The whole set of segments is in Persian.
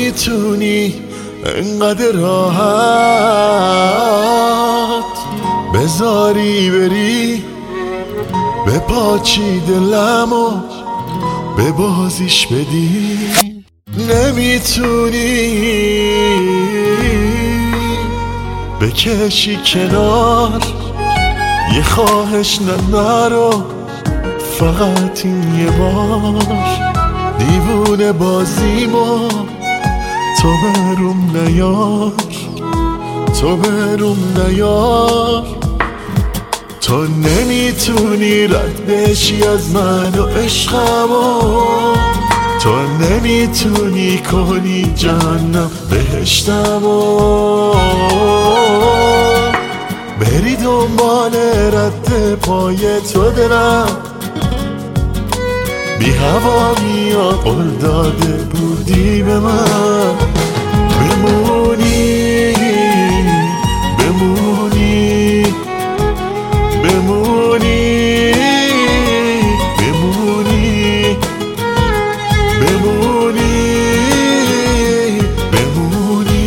نمیتونی انقدر راحت بذاری بری به پاچی دلم و به بازیش بدی. نمیتونی بکشی کنار یه خواهش نرو فقط این یه بار. دیوونه بازیمو تو بروم نیار، تو بروم نیار. تو نمیتونی رد بشی از من و عشقمو، تو نمیتونی کنی جهنم بهشتمو. بری دنبال رد پای تو برم، بی هوا میاد قول داده بودی به من. بمونی بمونی بمونی بمونی بمونی بمونی.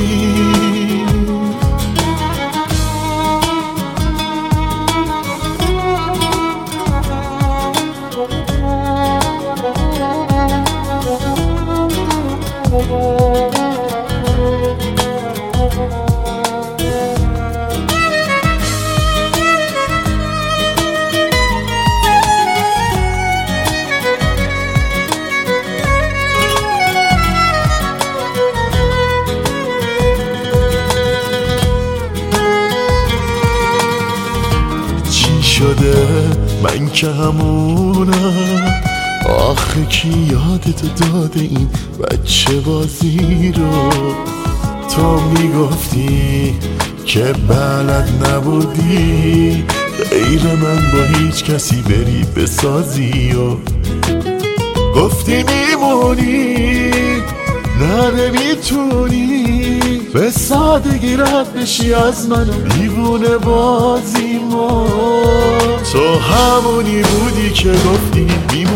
من که همونم، آخه کی یادتو داده این بچه بازی رو؟ تو میگفتی که بلد نبودی غیر من با هیچ کسی بری بسازی و گفتی میمونی. نه نمیتونی به سادگی رد بشی از من و دیوونه بازیمو. تو همونی بودی که گفتی